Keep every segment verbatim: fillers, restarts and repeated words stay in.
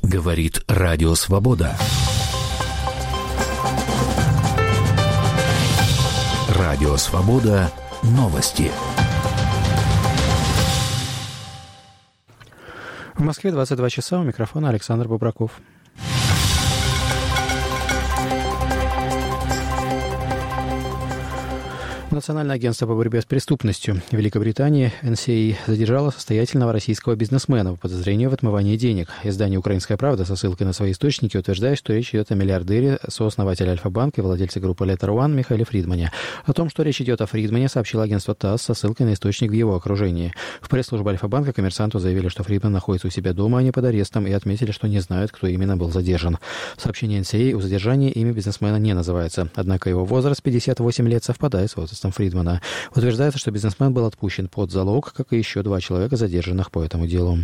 Говорит Радио Свобода. Радио Свобода. Новости. В Москве двадцать два часа. У микрофона Александр Бубраков. Национальное агентство по борьбе с преступностью Великобритании эн си эй задержало состоятельного российского бизнесмена по подозрению в отмывании денег. Издание «Украинская правда» со ссылкой на свои источники утверждает, что речь идет о миллиардере, сооснователе Альфа-банка и владельце группы Letter One Михаиле Фридмане. О том, что речь идет о Фридмане, сообщило агентство ТАСС со ссылкой на источник в его окружении. В пресс-службе Альфа-банка коммерсанту заявили, что Фридман находится у себя дома, а не под арестом, и отметили, что не знают, кто именно был задержан. В сообщении эн си эй о задержании имя бизнесмена не называется, однако его возраст пятьдесят восемь лет совпадает с возрастом Фридмана. Утверждается, что бизнесмен был отпущен под залог, как и еще два человека, задержанных по этому делу.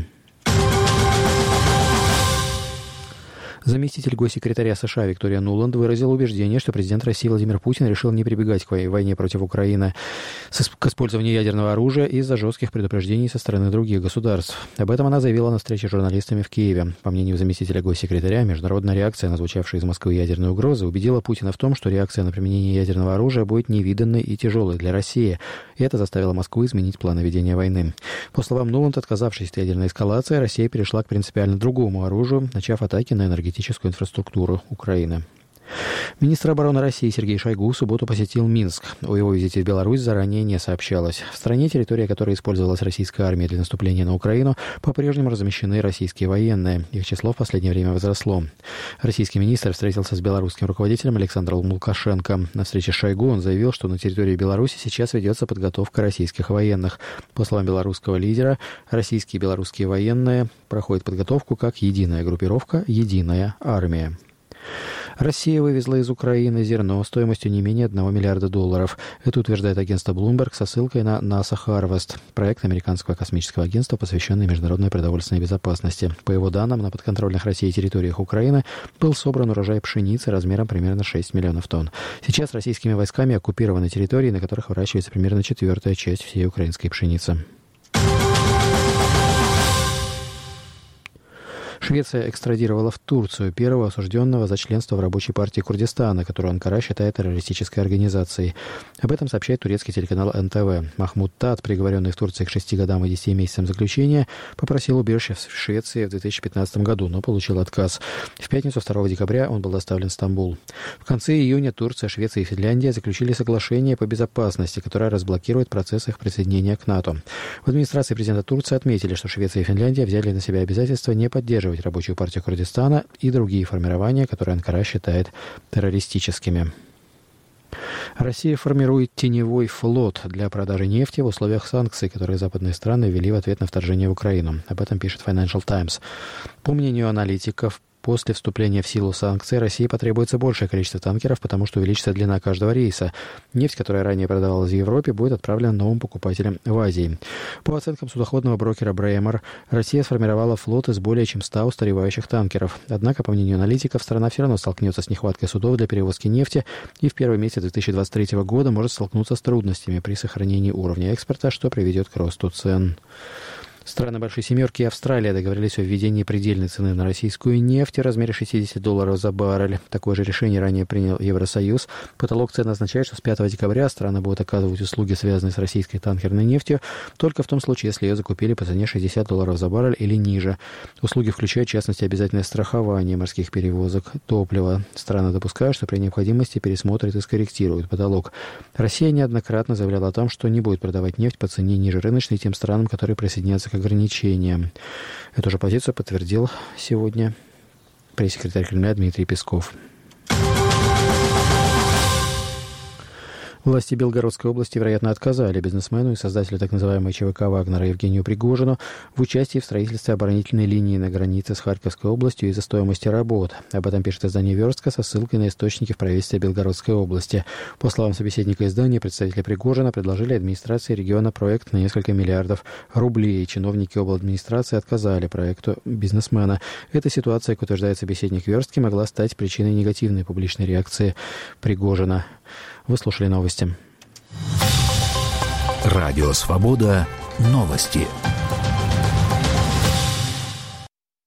Заместитель госсекретаря США Виктория Нуланд выразила убеждение, что президент России Владимир Путин решил не прибегать к войне против Украины к использованию ядерного оружия из-за жестких предупреждений со стороны других государств. Об этом она заявила на встрече с журналистами в Киеве. По мнению заместителя госсекретаря, международная реакция на звучавшие из Москвы ядерные угрозы убедила Путина в том, что реакция на применение ядерного оружия будет невиданной и тяжелой для России. И это заставило Москву изменить планы ведения войны. По словам Нуланд, отказавшись от ядерной эскалации, Россия перешла к принципиально другому оружию, начав атаки на энергетическую инфраструктуру Украины. Министр обороны России Сергей Шойгу в субботу посетил Минск. О его визите в Беларусь заранее не сообщалось. В стране, территория которой использовалась российская армия для наступления на Украину, по-прежнему размещены российские военные. Их число в последнее время возросло. Российский министр встретился с белорусским руководителем Александром Лукашенко. На встрече с Шойгу он заявил, что на территории Беларуси сейчас ведется подготовка российских военных. По словам белорусского лидера, российские и белорусские военные проходят подготовку как единая группировка, единая армия. Россия вывезла из Украины зерно стоимостью не менее одного миллиарда долларов. Это утверждает агентство Bloomberg со ссылкой на NASA Harvest, проект американского космического агентства, посвященный международной продовольственной безопасности. По его данным, на подконтрольных России территориях Украины был собран урожай пшеницы размером примерно шесть миллионов тонн. Сейчас российскими войсками оккупированы территории, на которых выращивается примерно четвертая часть всей украинской пшеницы. Швеция экстрадировала в Турцию первого осужденного за членство в Рабочей партии Курдистана, которую Анкара считает террористической организацией. Об этом сообщает турецкий телеканал эн тэ вэ. Махмуд Тат, приговоренный в Турции к шести годам и десяти месяцам заключения, попросил убежище в Швеции в две тысячи пятнадцатом году, но получил отказ. В пятницу второго декабря он был доставлен в Стамбул. В конце июня Турция, Швеция и Финляндия заключили соглашение по безопасности, которое разблокирует процесс их присоединения к НАТО. В администрации президента Турции отметили, что Швеция и Финляндия взяли на себя обязательство не поддерживать Рабочую партию Курдистана и другие формирования, которые Анкара считает террористическими. Россия формирует теневой флот для продажи нефти в условиях санкций, которые западные страны ввели в ответ на вторжение в Украину. Об этом пишет Financial Times. По мнению аналитиков, после вступления в силу санкций России потребуется большее количество танкеров, потому что увеличится длина каждого рейса. Нефть, которая ранее продавалась в Европе, будет отправлена новым покупателям в Азии. По оценкам судоходного брокера Бремер, Россия сформировала флот из более чем ста устаревающих танкеров. Однако, по мнению аналитиков, страна все равно столкнется с нехваткой судов для перевозки нефти и в первый месяц две тысячи двадцать третьего года может столкнуться с трудностями при сохранении уровня экспорта, что приведет к росту цен. Страны Большой Семерки и Австралия договорились о введении предельной цены на российскую нефть в размере шестьдесят долларов за баррель. Такое же решение ранее принял Евросоюз. Потолок цен означает, что с пятого декабря страны будут оказывать услуги, связанные с российской танкерной нефтью, только в том случае, если ее закупили по цене шестьдесят долларов за баррель или ниже. Услуги включают, в частности, обязательное страхование морских перевозок топлива. Страны допускают, что при необходимости пересмотрят и скорректируют потолок. Россия неоднократно заявляла о том, что не будет продавать нефть по цене ниже рыночной тем странам, которые присоединятся к ограничениям. Эту же позицию подтвердил сегодня пресс-секретарь Кремля Дмитрий Песков. Власти Белгородской области, вероятно, отказали бизнесмену и создателю так называемой ЧВК «Вагнера» Евгению Пригожину в участии в строительстве оборонительной линии на границе с Харьковской областью из-за стоимости работ. Об этом пишет издание «Верстка» со ссылкой на источники в правительстве Белгородской области. По словам собеседника издания, представители Пригожина предложили администрации региона проект на несколько миллиардов рублей. Чиновники обладминистрации отказали проекту бизнесмена. Эта ситуация, как утверждает собеседник «Верстки», могла стать причиной негативной публичной реакции Пригожина. Вы слушали новости. Радио «Свобода». Новости.